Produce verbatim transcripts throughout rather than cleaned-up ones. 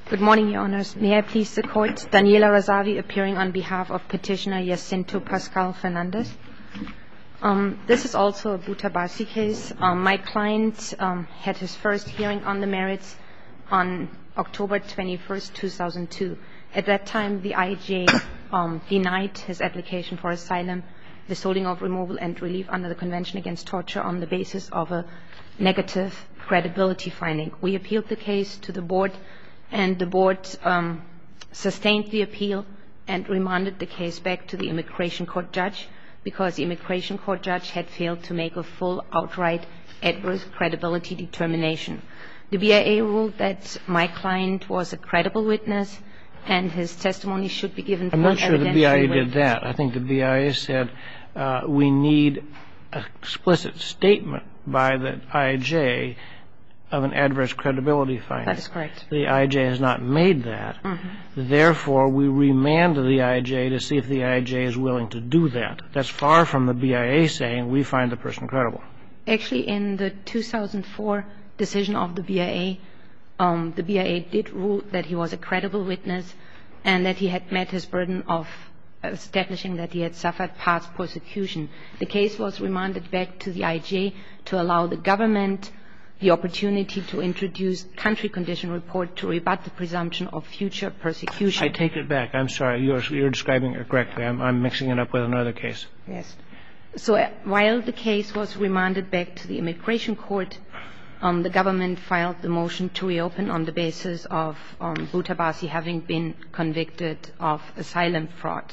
Good morning, Your Honors. May I please the Court? Daniela Razavi, appearing on behalf of Petitioner Jacinto Pascal Fernandez. Um, this is also a Buthabasi case. Um, my client um, had his first hearing on the merits on October twenty-first, two thousand two. At that time, the I J um, denied his application for asylum, withholding of removal and relief under the Convention Against Torture on the basis of a negative credibility finding. We appealed the case to the Board, and the Board um, sustained the appeal and remanded the case back to the Immigration Court judge because the Immigration Court judge had failed to make a full, outright, adverse credibility determination. The B I A ruled that my client was a credible witness and his testimony should be given full evidentiary weight. I'm not sure the B I A did that. I think the B I A said uh, we need an explicit statement by the I J of an adverse credibility finding. That is correct. The I J has not made that. Mm-hmm. Therefore, we remand the I J to see if the I J is willing to do that. That's far from the B I A saying we find the person credible. Actually, in the two thousand four decision of the B I A, um, the B I A did rule that he was a credible witness and that he had met his burden of establishing that he had suffered past persecution. The case was remanded back to the I J to allow the government the opportunity to introduce country condition report to rebut the presumption of future persecution. I take it back. I'm sorry. You're, you're describing it correctly. I'm, I'm mixing it up with another case. Yes. So uh, while the case was remanded back to the Immigration Court, um, the government filed the motion to reopen on the basis of um, Buthabasi having been convicted of asylum fraud.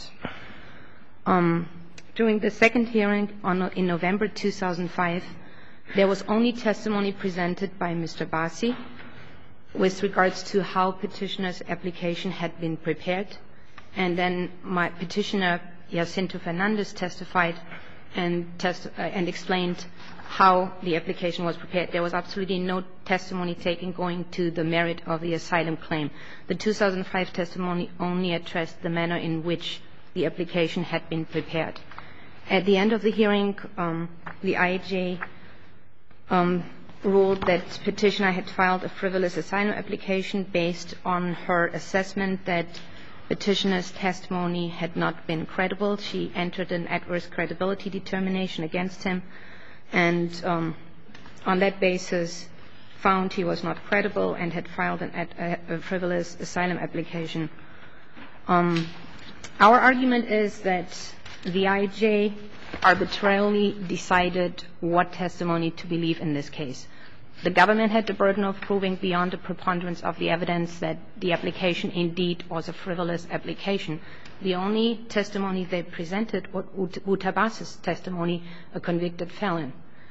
Um, during the second hearing on, in November two thousand five, there was only testimony presented by Mister Basi with regards to how petitioner's application had been prepared. And then my petitioner, Jacinto Fernandez, testified and, testi- uh, and explained how the application was prepared. There was absolutely no testimony taken going to the merit of the asylum claim. The two thousand five testimony only addressed the manner in which the application had been prepared. At the end of the hearing, um, the I J Um, ruled that petitioner had filed a frivolous asylum application based on her assessment that petitioner's testimony had not been credible. She entered an adverse credibility determination against him and um, on that basis found he was not credible and had filed an ad, a, a frivolous asylum application. Um, our argument is that the I J arbitrarily decided what testimony to believe in this case. The government had the burden of proving beyond the preponderance of the evidence that the application indeed was a frivolous application. The only testimony they presented was Buthabasi's testimony, a convicted felon.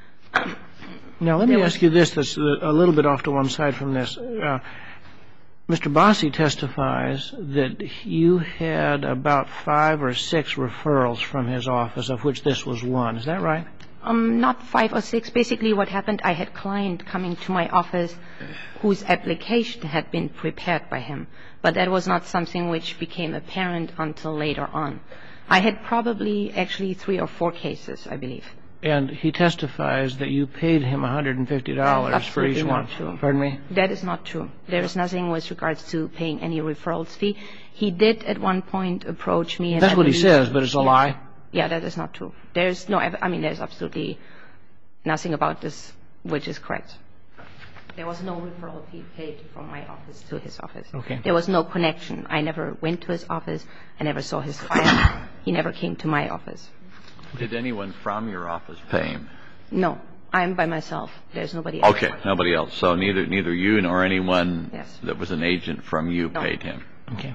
Now, let me ask you this that's a little bit off to one side from this. Uh, Mister Basi testifies that you had about five or six referrals from his office, of which this was one. Is that right? Um, not five or six. Basically what happened, I had a client coming to my office whose application had been prepared by him, but that was not something which became apparent until later on. I had probably actually three or four cases, I believe. And he testifies that you paid him one hundred fifty dollars for each one. True. Pardon me? That is not true. There is nothing with regards to paying any referrals fee. He did at one point approach me. And That's I what he believe, says, but it's a yeah, lie? Yeah, that is not true. There's no, I mean, there's absolutely nothing about this which is correct. There was no referral fee paid from my office to his office. Okay. There was no connection. I never went to his office. I never saw his file. He never came to my office. Did anyone from your office pay him? No, I'm by myself. There's nobody else. Okay, nobody else. So neither neither you nor anyone Yes. that was an agent from you No. paid him. Okay.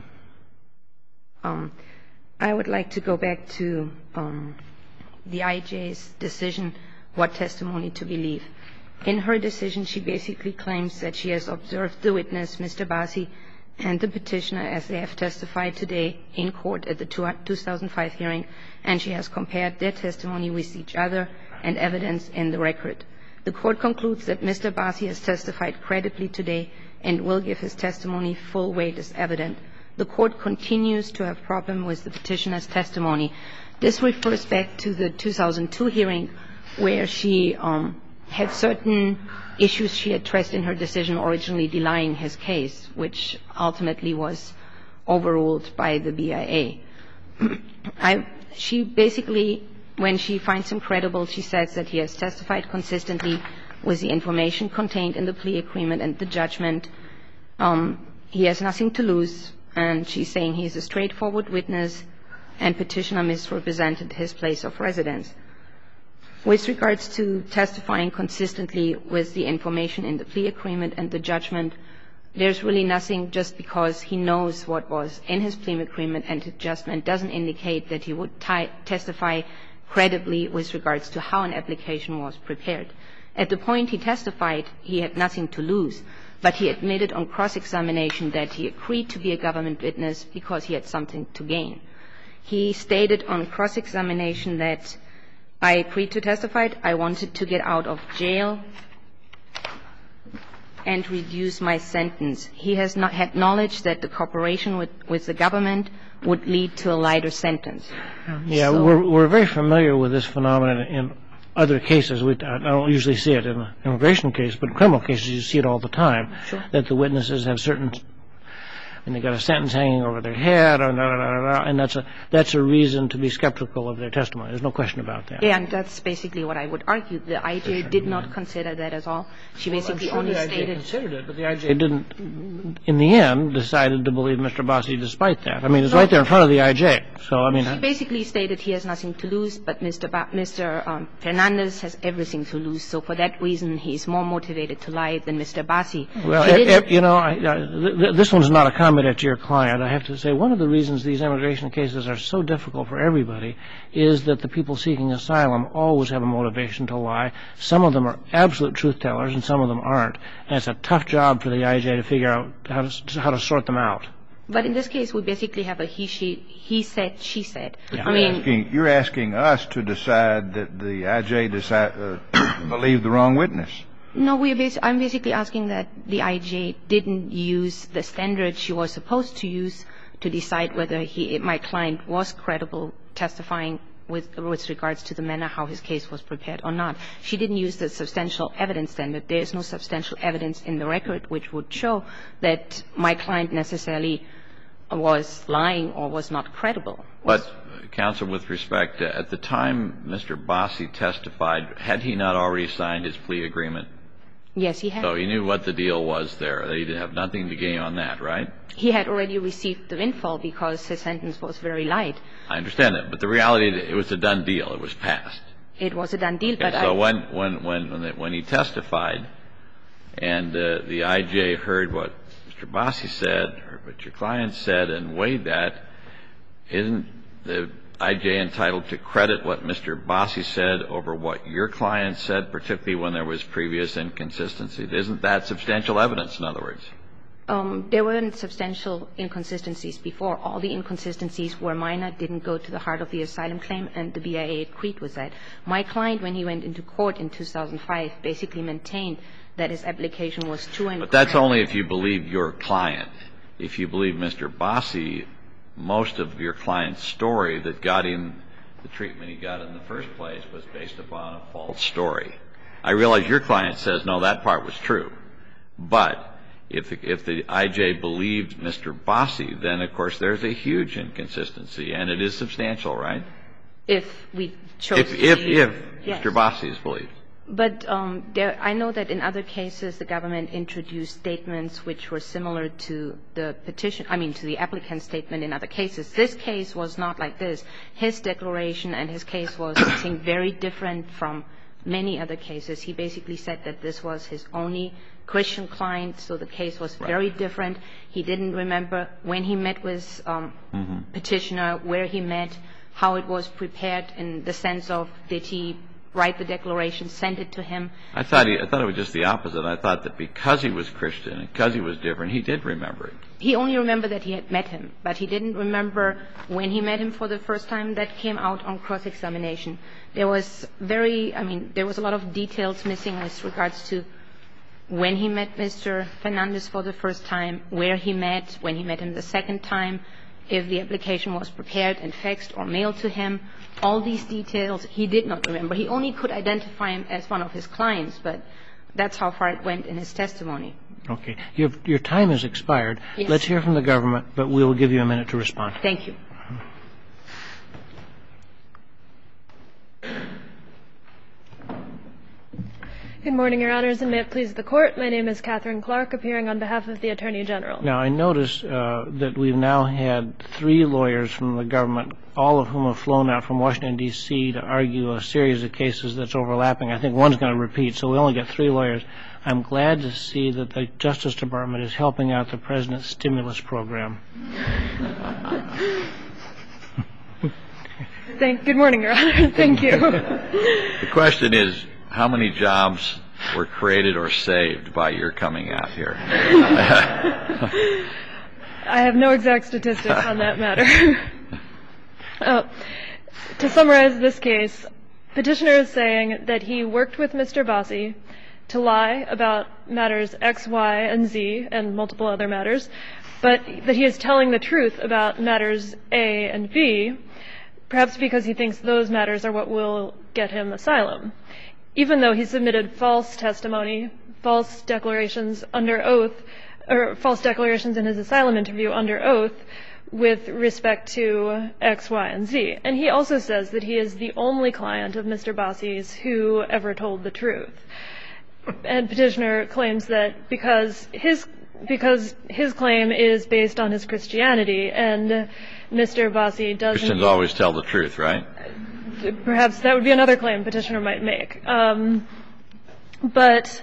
Um, I would like to go back to um, the I J's decision what testimony to believe. In her decision, she basically claims that she has observed the witness, Mister Basi, and the petitioner as they have testified today in court at the two thousand five hearing, and she has compared their testimony with each other and evidence in the record. The court concludes that Mister Basi has testified credibly today and will give his testimony full weight as evident. The court continues to have problem with the petitioner's testimony. This refers back to the two thousand two hearing where she um, had certain issues she addressed in her decision originally denying his case, which ultimately was overruled by the B I A. I, she basically, when she finds him credible, she says that he has testified consistently with the information contained in the plea agreement and the judgment. Um, he has nothing to lose, and she's saying he's a straightforward witness, and petitioner misrepresented his place of residence. With regards to testifying consistently with the information in the plea agreement and the judgment, there's really nothing. Just because he knows what was in his plea agreement and judgment doesn't indicate that he would t- testify credibly with regards to how an application was prepared. At the point he testified, he had nothing to lose, but he admitted on cross-examination that he agreed to be a government witness because he had something to gain. He stated on cross-examination that I agreed to testify, I wanted to get out of jail and reduce my sentence. He has not had knowledge that the cooperation with, with the government would lead to a lighter sentence. Yeah, so, we're, we're very familiar with this phenomenon in other cases. We, I don't usually see it in an immigration case, but in criminal cases you see it all the time, sure. that the witnesses have certain, and they've got a sentence hanging over their head, or da, da, da, da, and that's a, that's a reason to be skeptical of their testimony. There's no question about that. Yeah, and that's basically what I would argue. The I J did not consider that at all. She basically well, I'm sure only the I J stated... considered it, but the I J didn't, in the end, decided to believe Mister Bossi despite that. I mean, it's no, right there in front of the I J. So, I mean... She basically stated he has nothing to lose, but Mister Ba- Mister Um, Fernandez has everything to lose. So for that reason, he's more motivated to lie than Mister Bossi. Well, it, it, you know, I, I, th- this one's not a comment at your client. I have to say one of the reasons these immigration cases are so difficult for everybody is that the people seeking asylum always have a motivation to lie. Some of them are absolute truth tellers and some of them aren't. And it's a tough job for the I J to figure out how to, how to sort them out. But in this case, we basically have a he, she, he said, she said. Yeah. I mean, asking, you're asking us to decide that the I J decide, uh, believed the wrong witness. No, we bas- I'm basically asking that the I J didn't use the standard she was supposed to use to decide whether he, my client was credible testifying with, with regards to the manner how his case was prepared or not. She didn't use the substantial evidence standard. There is no substantial evidence in the record which would show that my client necessarily was lying or was not credible. But, counsel, with respect, uh, at the time Mister Bossi testified, had he not already signed his plea agreement? Yes, he had. So he knew what the deal was there. They did have nothing to gain on that, right? He had already received the windfall because his sentence was very light. I understand that. But the reality, it was a done deal. It was passed. It was a done deal, Okay, but so I... when, when, when, when, when he testified and uh, the I J heard what Mister Bossi said or what your client said and weighed that, isn't the I J entitled to credit what Mister Bossi said over what your client said, particularly when there was previous inconsistency? Isn't that substantial evidence, in other words? Um, there weren't substantial inconsistencies before. All the inconsistencies were minor, didn't go to the heart of the asylum claim, and the B I A agreed with that. My client, when he went into court in two thousand five, basically maintained that his application was true and correct. But that's only if you believe your client. If you believe Mister Bossi, most of your client's story that got him the treatment he got in the first place was based upon a false story. I realize your client says, no, that part was true. But if the, if the I J believed Mister Bossi, then, of course, there's a huge inconsistency, and it is substantial, right? If we chose if, to If, believe, if yes. Mister Bossi is believed. But um, there, I know that in other cases the government introduced statements which were similar to the petition, I mean to the applicant's statement in other cases. This case was not like this. His declaration and his case was, I think, very different from many other cases. He basically said that this was his only Christian client, so the case was right. very different. He didn't remember when he met with um, mm-hmm. petitioner, where he met, how it was prepared in the sense of did he write the declaration, send it to him. I thought he, I thought it was just the opposite. I thought that because he was Christian and because he was different, he did remember it. He only remembered that he had met him, but he didn't remember when he met him for the first time. That came out on cross-examination. There was very, I mean, there was a lot of details missing as regards to when he met Mister Fernandez for the first time, where he met, when he met him the second time, if the application was prepared and faxed or mailed to him. All these details he did not remember. He only could identify him as one of his clients, but that's how far it went in his testimony. Okay. Your, your time has expired. Yes. Let's hear from the government, but we will give you a minute to respond. Thank you. Good morning, Your Honors, and may it please the Court. My name is Catherine Clark, appearing on behalf of the Attorney General. Now, I notice uh, that we've now had three lawyers from the government, all of whom have flown out from Washington, D C to argue a series of cases that's overlapping. I think one's going to repeat, so we only get three lawyers. I'm glad to see that the Justice Department is helping out the President's stimulus program. Thank, good morning, Your Honor. Thank you. The question is, how many jobs were created or saved by your coming out here? I have no exact statistics on that matter. uh, to summarize this case, petitioner is saying that he worked with Mister Bossi to lie about matters X, Y, and Z, and multiple other matters, but that he is telling the truth about matters A and B, perhaps because he thinks those matters are what will get him asylum. Even though he submitted false testimony, false declarations under oath, or false declarations in his asylum interview under oath with respect to X, Y, and Z. And he also says that he is the only client of Mister Bossi's who ever told the truth. And petitioner claims that because his because his claim is based on his Christianity, and Mister Bossi doesn't... Christians always tell the truth, right? Perhaps that would be another claim petitioner might make. Um, but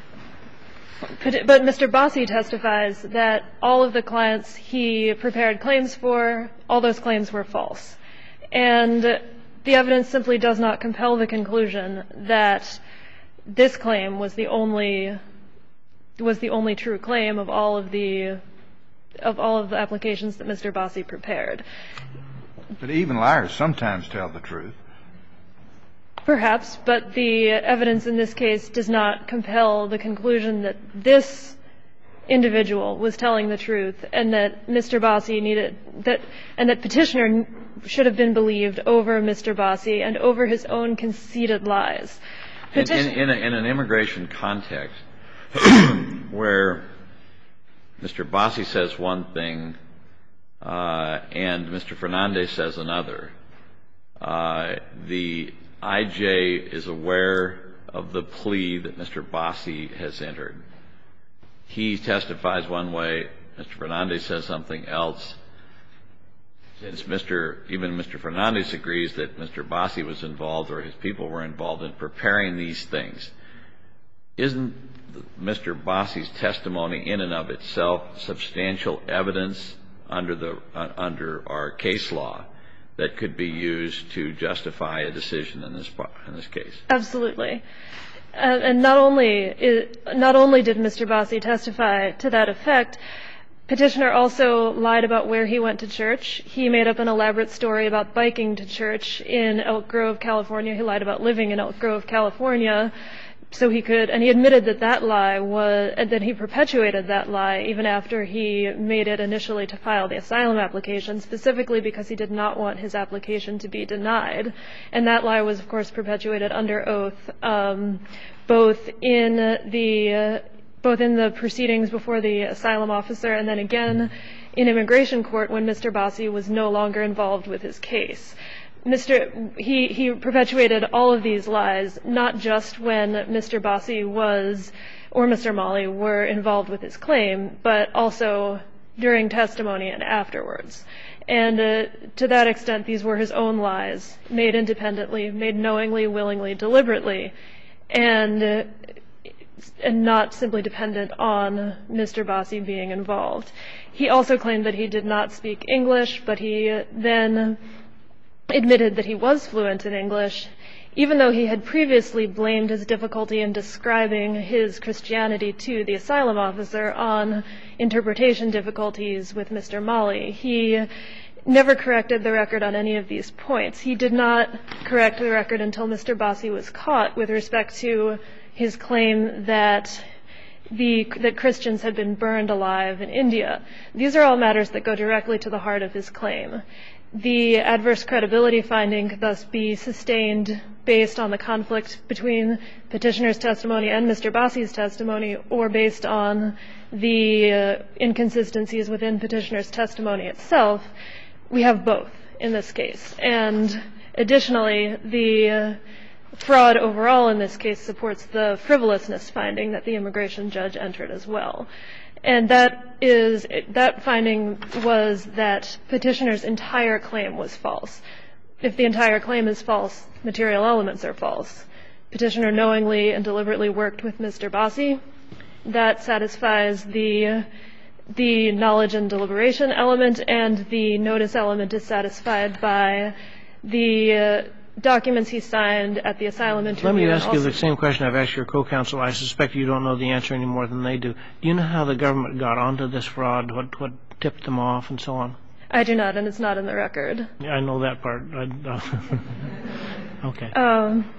but Mister Bossi testifies that all of the clients he prepared claims for, all those claims were false. And the evidence simply does not compel the conclusion that this claim was the only was the only true claim of all of the of all of the applications that Mister Bossi prepared. But even liars sometimes tell the truth. Perhaps, but the evidence in this case does not compel the conclusion that this individual was telling the truth, and that Mister Bossi needed that, and that petitioner should have been believed over Mister Bossi and over his own conceited lies. In, in, in, a, in an immigration context where Mister Bossi says one thing uh, and Mister Fernandez says another, uh, the I J is aware of the plea that Mister Bossi has entered. He testifies one way, Mister Fernandez says something else. Since Mister even Mister Fernandez agrees that Mister Bossi was involved or his people were involved in preparing these things, isn't Mister Bossi's testimony in and of itself substantial evidence under the uh, under our case law that could be used to justify a decision in this in this case? Absolutely. Uh, and not only is, not only did Mister Bossi testify to that effect, petitioner also lied about where he went to church. He made up an elaborate story about biking to church in Elk Grove, California. He lied about living in Elk Grove, California, so he could, and he admitted that that lie was, and that he perpetuated that lie even after he made it initially to file the asylum application, specifically because he did not want his application to be denied. And that lie was, of course, perpetuated under oath, um, both in the uh, both in the proceedings before the asylum officer and then again in immigration court when Mister Bossi was no longer involved with his case. Mister He, he perpetuated all of these lies, not just when Mister Bossi was, or Mister Mali were involved with his claim, but also during testimony and afterwards. And uh, to that extent, these were his own lies, made independently, made knowingly, willingly, deliberately, and uh, and not simply dependent on Mister Bossi being involved. He also claimed that he did not speak English, but he then admitted that he was fluent in English, even though he had previously blamed his difficulty in describing his Christianity to the asylum officer on interpretation difficulties with Mister Mali. He never corrected the record on any of these points. He did not correct the record until Mister Bossi was caught with respect to his claim that the that Christians had been burned alive in India. These are all matters that go directly to the heart of his claim. The adverse credibility finding could thus be sustained based on the conflict between petitioner's testimony and Mister Bassi's testimony, or based on the uh, inconsistencies within petitioner's testimony itself. We have both in this case. And additionally, the uh, fraud overall in this case supports the frivolousness finding that the immigration judge entered as well. And that is, that finding was that petitioner's entire claim was false. If the entire claim is false, material elements are false. Petitioner knowingly and deliberately worked with Mister Bassi. That satisfies the, the knowledge and deliberation element, and the notice element is satisfied by the uh, documents he signed at the asylum interview. Let me ask you the same question I've asked your co-counsel. I suspect you don't know the answer any more than they do. Do you know how the government got onto this fraud, what, what tipped them off, and so on? I do not, and it's not in the record. Yeah, I know that part. I, uh, okay. Um,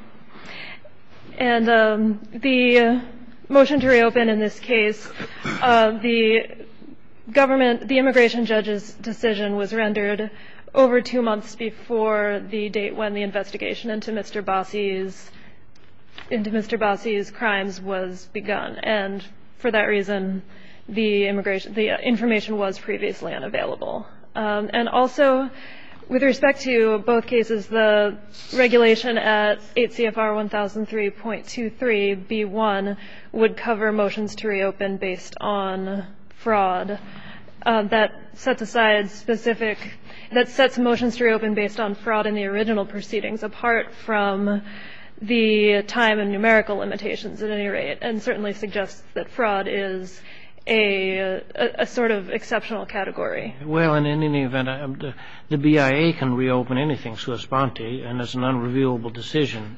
and um, the motion to reopen in this case, uh, the government, the immigration judge's decision was rendered over two months before the date when the investigation into Mister Bassi's into Mister Bassi's crimes was begun, and for that reason, the immigration the information was previously unavailable. Um, and also, with respect to both cases, the regulation at eight C F R one thousand three point two three B one would cover motions to reopen based on fraud. Uh, that sets aside specific, that sets motions to reopen based on fraud in the original proceedings apart from the time and numerical limitations at any rate, and certainly suggests that fraud is a, a, a sort of exceptional category. Well, in any event, I, the, the B I A can reopen anything sua sponte, and it's an unreviewable decision.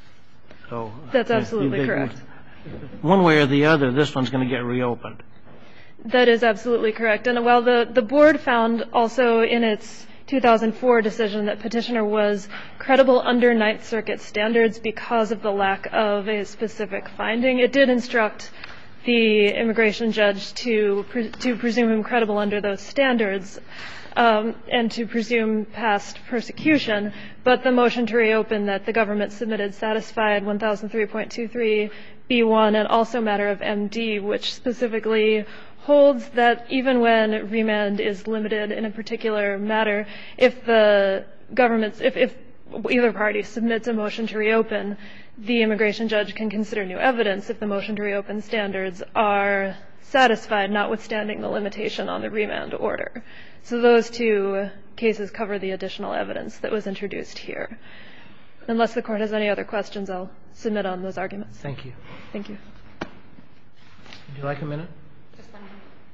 So That's absolutely they, they, correct. One way or the other, this one's going to get reopened. That is absolutely correct. And while the, the board found also in its two thousand four decision that petitioner was credible under Ninth Circuit standards because of the lack of a specific finding, it did instruct the immigration judge to pre- to presume him credible under those standards um, and to presume past persecution. But the motion to reopen that the government submitted satisfied one thousand three point two three B one and also matter of M D, which specifically holds that even when remand is limited in a particular matter, if the government's, if, if either party submits a motion to reopen, the immigration judge can consider new evidence if the motion to reopen standards are satisfied, notwithstanding the limitation on the remand order. So those two cases cover the additional evidence that was introduced here. Unless the court has any other questions, I'll submit on those arguments. Thank you. Thank you. Would you like a minute? Just one minute.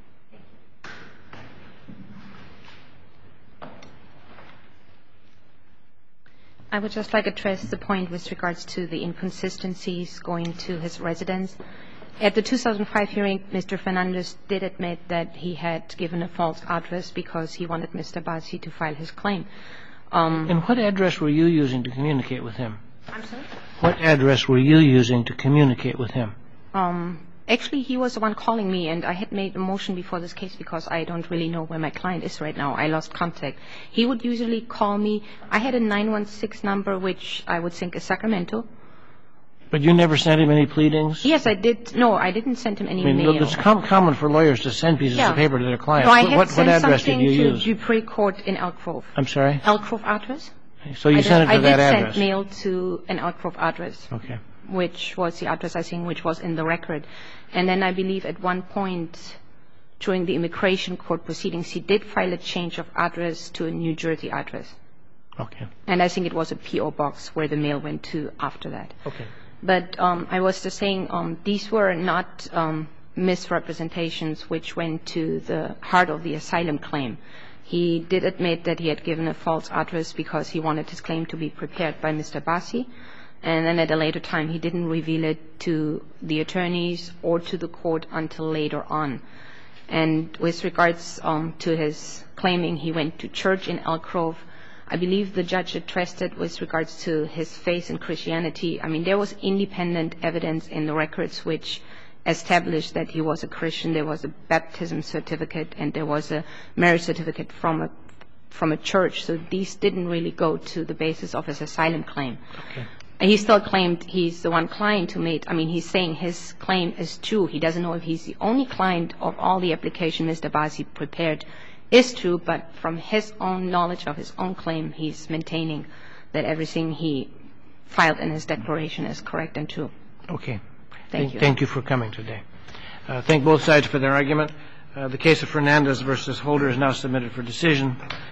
I would just like to address the point with regards to the inconsistencies going to his residence. At the two thousand five hearing, Mister Fernandez did admit that he had given a false address because he wanted Mister Bassi to file his claim. Um, and what address were you using to communicate with him? I'm sorry? What address were you using to communicate with him? Um, actually, he was the one calling me, and I had made a motion before this case because I don't really know where my client is right now. I lost contact. He would usually call me. I had a nine one six number, which I would think is Sacramento. But you never sent him any pleadings? Yes, I did. No, I didn't send him any I mean, mail. It's com- common for lawyers to send pieces Yeah. of paper to their clients. No, I what had what, sent what address did something you to use? Dupree Court in Elk Grove. I'm sorry? Elk Grove address? So you I sent did, it to I that did address? send mail to an Elk Grove address. Okay. Which was the address, I think, which was in the record. And then I believe at one point during the immigration court proceedings, he did file a change of address to a New Jersey address. Okay. And I think it was a P O box where the mail went to after that. Okay. But um, I was just saying um, these were not um, misrepresentations which went to the heart of the asylum claim. He did admit that he had given a false address because he wanted his claim to be prepared by Mister Bassi. And then at a later time, he didn't reveal it to the attorneys or to the court until later on. And with regards um, to his claiming he went to church in Elk Grove, I believe the judge addressed it with regards to his faith in Christianity. I mean, there was independent evidence in the records which established that he was a Christian. There was a baptism certificate and there was a marriage certificate from a from a church. So these didn't really go to the basis of his asylum claim. Okay. And he still claimed he's the one client who made, I mean, he's saying his claim is true. He doesn't know if he's the only client of all the application Mister Bassi prepared is true, but from his own knowledge of his own claim, he's maintaining that everything he filed in his declaration is correct and true. Okay. Thank you. Thank you for coming today. Uh, thank both sides for their argument. Uh, the case of Fernandez versus Holder is now submitted for decision.